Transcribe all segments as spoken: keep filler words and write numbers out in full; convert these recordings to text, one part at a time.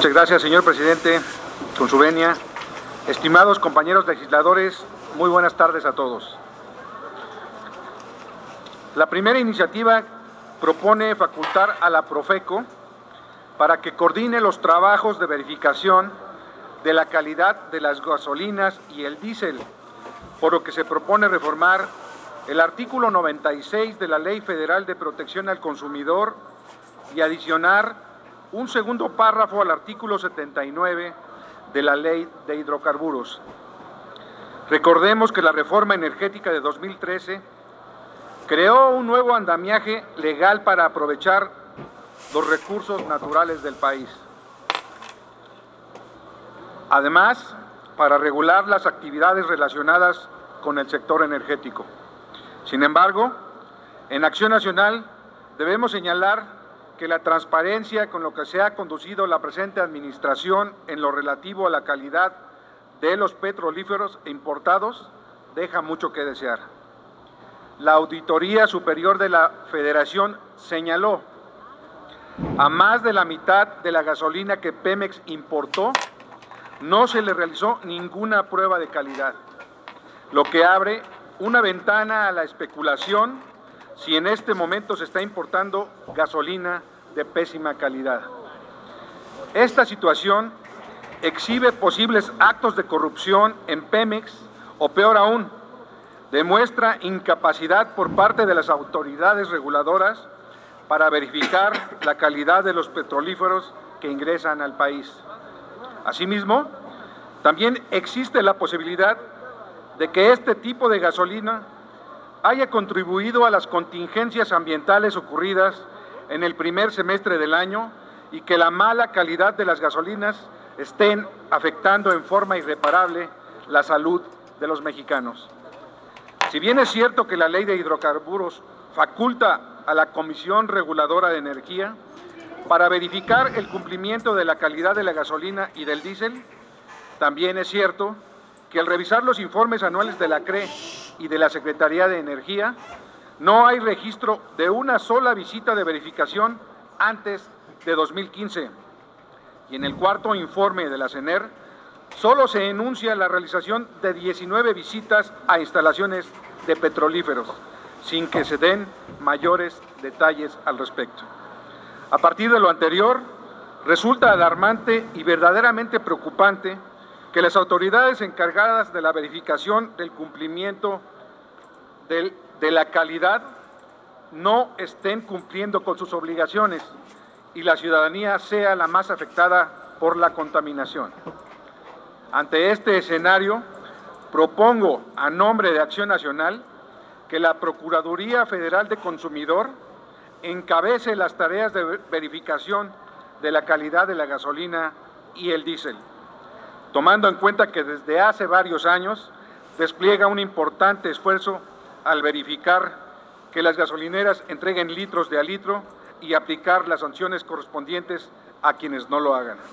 Muchas gracias, señor presidente, con su venia. Estimados compañeros legisladores, muy buenas tardes a todos. La primera iniciativa propone facultar a la Profeco para que coordine los trabajos de verificación de la calidad de las gasolinas y el diésel, por lo que se propone reformar el artículo noventa y seis de la Ley Federal de Protección al Consumidor y adicionar un segundo párrafo al artículo setenta y nueve de la Ley de Hidrocarburos. Recordemos que la reforma energética de dos mil trece creó un nuevo andamiaje legal para aprovechar los recursos naturales del país. Además, para regular las actividades relacionadas con el sector energético. Sin embargo, en Acción Nacional debemos señalar que la transparencia con lo que se ha conducido la presente administración en lo relativo a la calidad de los petrolíferos importados deja mucho que desear. La Auditoría Superior de la Federación señaló a más de la mitad de la gasolina que Pemex importó no se le realizó ninguna prueba de calidad, lo que abre una ventana a la especulación si en este momento se está importando gasolina de pésima calidad. Esta situación exhibe posibles actos de corrupción en Pemex o, peor aún, demuestra incapacidad por parte de las autoridades reguladoras para verificar la calidad de los petrolíferos que ingresan al país. Asimismo, también existe la posibilidad de que este tipo de gasolina haya contribuido a las contingencias ambientales ocurridas en el primer semestre del año y que la mala calidad de las gasolinas estén afectando en forma irreparable la salud de los mexicanos. Si bien es cierto que la Ley de Hidrocarburos faculta a la Comisión Reguladora de Energía para verificar el cumplimiento de la calidad de la gasolina y del diésel, también es cierto que al revisar los informes anuales de la C R E y de la Secretaría de Energía, no hay registro de una sola visita de verificación antes de dos mil quince. Y en el cuarto informe de la C E N E R, solo se enuncia la realización de diecinueve visitas a instalaciones de petrolíferos, sin que se den mayores detalles al respecto. A partir de lo anterior, resulta alarmante y verdaderamente preocupante que las autoridades encargadas de la verificación del cumplimiento del, de la calidad no estén cumpliendo con sus obligaciones y la ciudadanía sea la más afectada por la contaminación. Ante este escenario, propongo a nombre de Acción Nacional que la Procuraduría Federal de Consumidor encabece las tareas de verificación de la calidad de la gasolina y el diésel, tomando en cuenta que desde hace varios años despliega un importante esfuerzo al verificar que las gasolineras entreguen litros de a litro y aplicar las sanciones correspondientes a quienes no lo hagan.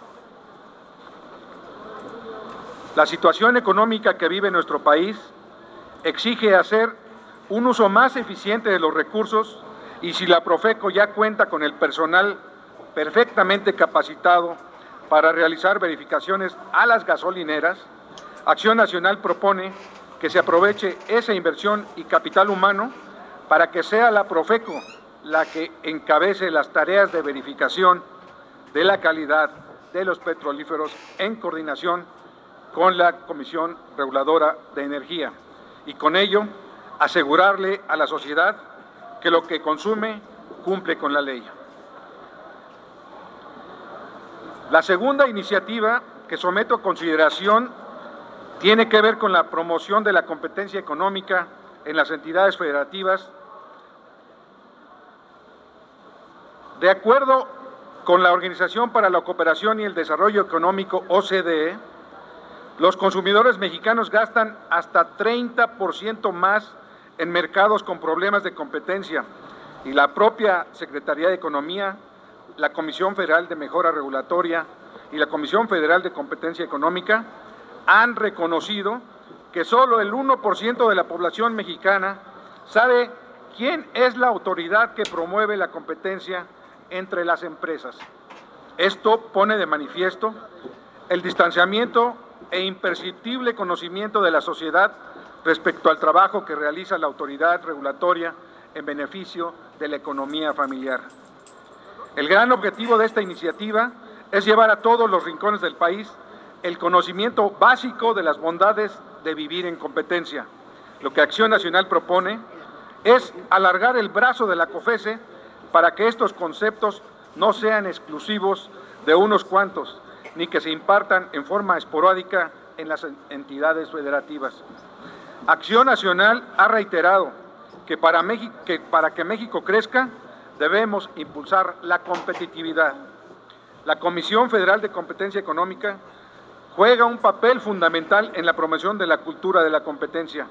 La situación económica que vive nuestro país exige hacer un uso más eficiente de los recursos y si la Profeco ya cuenta con el personal perfectamente capacitado para realizar verificaciones a las gasolineras, Acción Nacional propone que se aproveche esa inversión y capital humano para que sea la Profeco la que encabece las tareas de verificación de la calidad de los petrolíferos en coordinación con la Comisión Reguladora de Energía y con ello asegurarle a la sociedad que lo que consume cumple con la ley. La segunda iniciativa que someto a consideración tiene que ver con la promoción de la competencia económica en las entidades federativas. De acuerdo con la Organización para la Cooperación y el Desarrollo Económico, O C D E, los consumidores mexicanos gastan hasta treinta por ciento más en mercados con problemas de competencia y la propia Secretaría de Economía, la Comisión Federal de Mejora Regulatoria y la Comisión Federal de Competencia Económica han reconocido que solo el uno por ciento de la población mexicana sabe quién es la autoridad que promueve la competencia entre las empresas. Esto pone de manifiesto el distanciamiento e imperceptible conocimiento de la sociedad respecto al trabajo que realiza la autoridad regulatoria en beneficio de la economía familiar. El gran objetivo de esta iniciativa es llevar a todos los rincones del país el conocimiento básico de las bondades de vivir en competencia. Lo que Acción Nacional propone es alargar el brazo de la COFESE para que estos conceptos no sean exclusivos de unos cuantos, ni que se impartan en forma esporádica en las entidades federativas. Acción Nacional ha reiterado que para, México, que para que México crezca debemos impulsar la competitividad. La Comisión Federal de Competencia Económica juega un papel fundamental en la promoción de la cultura de la competencia.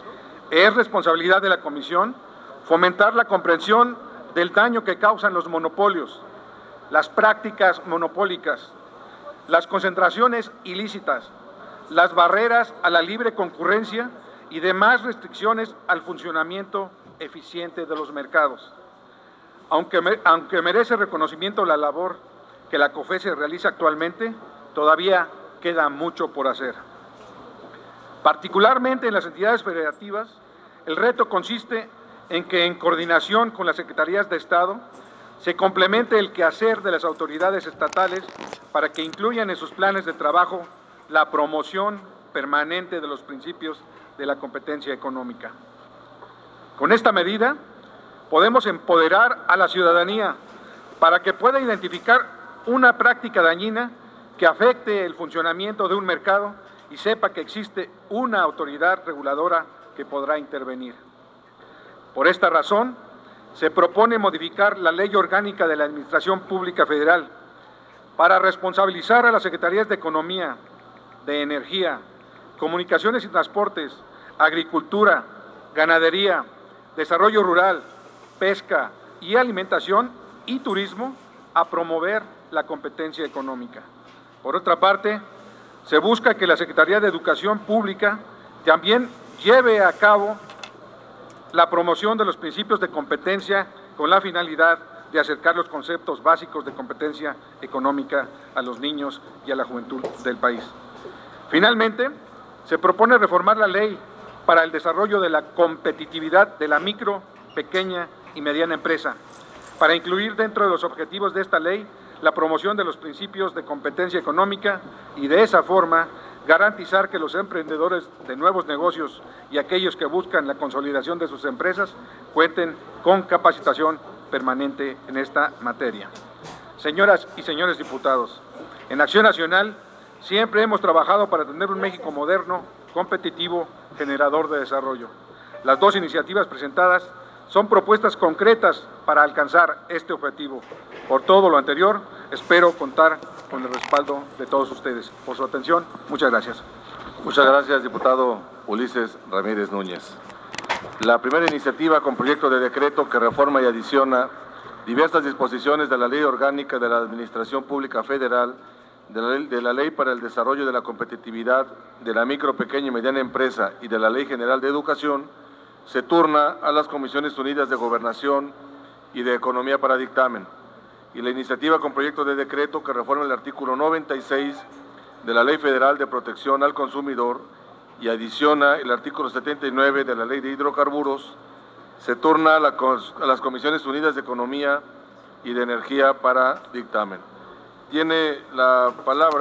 Es responsabilidad de la Comisión fomentar la comprensión del daño que causan los monopolios, las prácticas monopólicas, las concentraciones ilícitas, las barreras a la libre concurrencia y demás restricciones al funcionamiento eficiente de los mercados. Aunque, me, aunque merece reconocimiento la labor que la COFESE realiza actualmente, todavía queda mucho por hacer. Particularmente en las entidades federativas, el reto consiste en que, en coordinación con las Secretarías de Estado, se complemente el quehacer de las autoridades estatales para que incluyan en sus planes de trabajo la promoción permanente de los principios de la competencia económica. Con esta medida, podemos empoderar a la ciudadanía para que pueda identificar una práctica dañina que afecte el funcionamiento de un mercado y sepa que existe una autoridad reguladora que podrá intervenir. Por esta razón, se propone modificar la Ley Orgánica de la Administración Pública Federal para responsabilizar a las Secretarías de Economía, de Energía, Comunicaciones y Transportes, Agricultura, Ganadería, Desarrollo Rural, Pesca y Alimentación y Turismo a promover la competencia económica. Por otra parte, se busca que la Secretaría de Educación Pública también lleve a cabo la promoción de los principios de competencia con la finalidad de acercar los conceptos básicos de competencia económica a los niños y a la juventud del país. Finalmente, se propone reformar la ley para el desarrollo de la competitividad de la micro, pequeña y mediana empresa, para incluir dentro de los objetivos de esta ley la promoción de los principios de competencia económica y de esa forma garantizar que los emprendedores de nuevos negocios y aquellos que buscan la consolidación de sus empresas cuenten con capacitación permanente en esta materia. Señoras y señores diputados, en Acción Nacional siempre hemos trabajado para tener un México moderno, competitivo, generador de desarrollo. Las dos iniciativas presentadas son propuestas concretas para alcanzar este objetivo. Por todo lo anterior, espero contar con el respaldo de todos ustedes. Por su atención, muchas gracias. Muchas gracias, diputado Ulises Ramírez Núñez. La primera iniciativa con proyecto de decreto que reforma y adiciona diversas disposiciones de la Ley Orgánica de la Administración Pública Federal, de la Ley, de la Ley para el Desarrollo de la Competitividad de la Micro, Pequeña y Mediana Empresa y de la Ley General de Educación, se turna a las Comisiones Unidas de Gobernación y de Economía para dictamen. Y la iniciativa con proyecto de decreto que reforma el artículo noventa y seis de la Ley Federal de Protección al Consumidor y adiciona el artículo setenta y nueve de la Ley de Hidrocarburos, se turna a, la, a las Comisiones Unidas de Economía y de Energía para dictamen. Tiene la palabra